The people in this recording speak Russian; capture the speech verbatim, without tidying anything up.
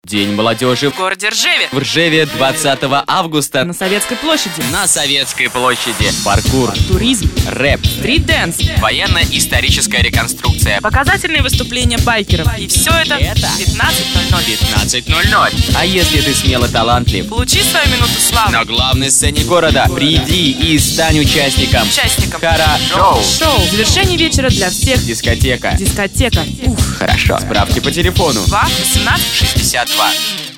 День молодежи В городе Ржеве. в Ржеве двадцатого августа. На Советской площади. На Советской площади. Паркур, Туризм. рэп, Стрит-дэнс. военно-историческая реконструкция. Показательные выступления байкеров. И все это Это в пятнадцать ноль ноль. пятнадцать ноль ноль. А если ты смело талантлив? Получи свою минуту славы. На главной сцене города приди и стань участником. Участником. Хара-шоу. Шоу. Завершение вечера для всех. Дискотека. Дискотека. Уф. Хорошо. Справки по телефону. два восемнадцать шестьдесят два.